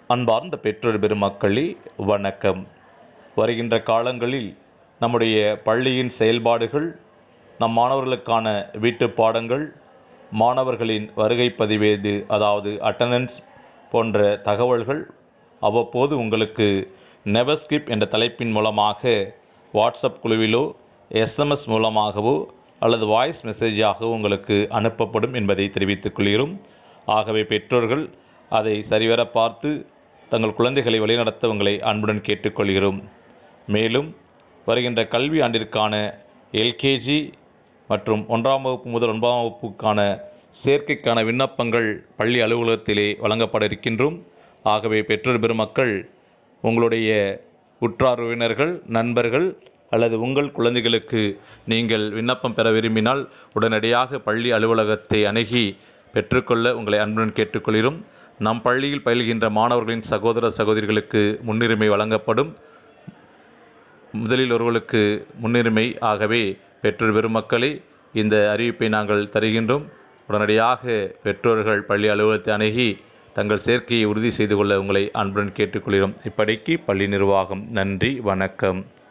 அன்பார்ந்த பெற்றோர் பெருமக்களே வணக்கம். வருகின்ற காலங்களில் நம்முடைய பள்ளியின் செயல்பாடுகள், நம் மாணவர்களுக்கான வீட்டு பாடங்கள், மாணவர்களின் வருகை பதிவேடு அதாவது அட்டண்டன்ஸ் போன்ற தகவல்கள் அவ்வப்போது உங்களுக்கு நெவர் ஸ்கிப் என்ற தலைப்பின் மூலமாக வாட்ஸ்அப் குழுவிலோ எஸ்எம்எஸ் மூலமாகவோ அல்லது வாய்ஸ் மெசேஜாகவோ உங்களுக்கு அனுப்பப்படும் என்பதை தெரிவித்துக் கொள்கிறோம். ஆகவே பெற்றோர்கள் அதை சரிவர பார்த்து தங்கள் குழந்தைகளை வழிநடத்த உங்களை அன்புடன் கேட்டுக்கொள்கிறோம். மேலும் வருகின்ற கல்வி ஆண்டிற்கான எல்கேஜி மற்றும் 1ஆம் வகுப்பு முதல் 9ஆம் வகுப்புக்கான சேர்க்கைக்கான விண்ணப்பங்கள் பள்ளி அலுவலகத்திலே வழங்கப்பட இருக்கின்றோம். ஆகவே பெற்றோர் பெருமக்கள் உங்களுடைய உற்றார் உறவினர்கள், நண்பர்கள் அல்லது உங்கள் குழந்தைகளுக்கு நீங்கள் விண்ணப்பம் பெற விரும்பினால் உடனடியாக பள்ளி அலுவலகத்தை அணுகி பெற்றுக்கொள்ள உங்களை அன்புடன் கேட்டுக்கொள்கிறோம். நம் பள்ளியில் பயில்கின்ற மாணவர்களின் சகோதர சகோதரிகளுக்கு முன்னுரிமை வழங்கப்படும். முதலில் ஒருவர்களுக்கு முன்னுரிமை. ஆகவே பெற்றோர் பெருமக்களே, இந்த அறிவிப்பை நாங்கள் தருகின்றோம். உடனடியாக பெற்றோர்கள் பள்ளி அலுவலகத்தை அணுகி தங்கள் சேர்க்கையை உறுதி செய்து கொள்ள உங்களை அன்புடன் கேட்டுக்கொள்கிறோம். இப்படிக்கு பள்ளி நிர்வாகம். நன்றி, வணக்கம்.